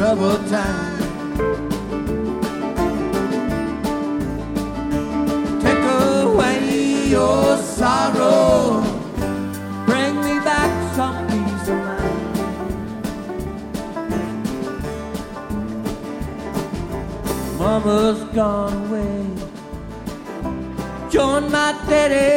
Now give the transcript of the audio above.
troubled time. Take away your sorrow, bring me back some peace of mind. Mama's gone away, join my daddy.